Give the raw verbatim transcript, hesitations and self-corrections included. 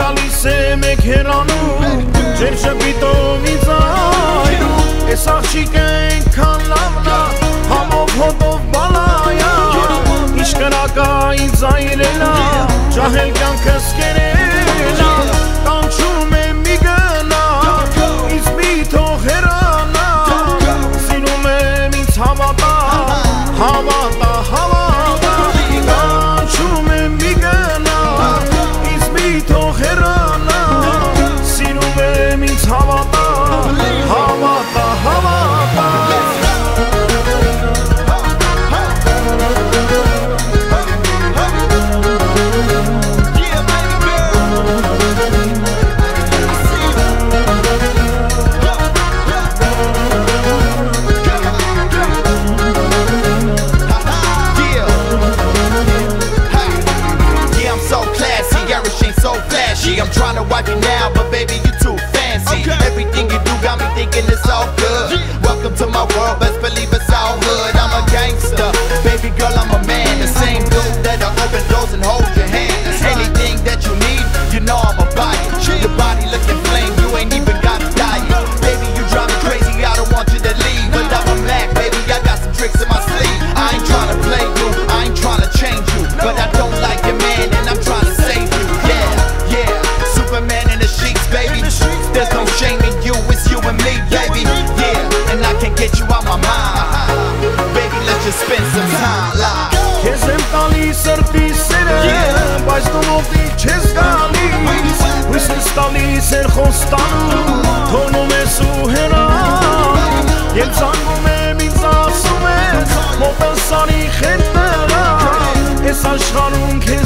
գալիս է մեկ հեռանում Ջեր շպիտով ինձ այրում Ես աղջիկը ենքան լավնա Համով հոտով բալայա Ինչ կրակա ինձ այրելա Ճահել կյանքս կերելա Կանչում է մի գնա Ինձ մի թող հեռանա Սիրում եմ ինձ հավատա Հավատա, հավատա Կանչում է մի գնա Ինձ մի թող հեռանա Սիրում եմ ինձ հավատա Հավատա, հավատա I'm trying to watch you now, but baby, you too fancy. Okay. Everything you do got me thinking it's all good. Yeah. Welcome to my world, best believe it's all good. I'm a gangster, baby girl, I'm a man. The same dude that'll open doors and hold your hand. Anything that you need, you know I'm a body. Your body looking flame, you ain't even got a diet. Baby, you drive me crazy, I don't want you to leave. But I'm a Mac, baby, I got some tricks in my sleeve. I ain't trying to play you, I ain't trying to change you. But I don't like your man, and I'm trying to save you. Yeah, yeah. Superman in the sheets, baby. There's no shame in you, it's you and me, baby. Yeah, and I can't get you out my mind. Baby, let's just spend some time live. Քեզ եմ տալիս սրտի սերը Բայց դու մոտիկ չես գալիս Հույսս տալիս էր խոստանում Թողնում ես ու հեռանում Եմ ծանգում եմ ինձ ասում ես Մոտս արի խենտեղա Ես աշխարհում քեզ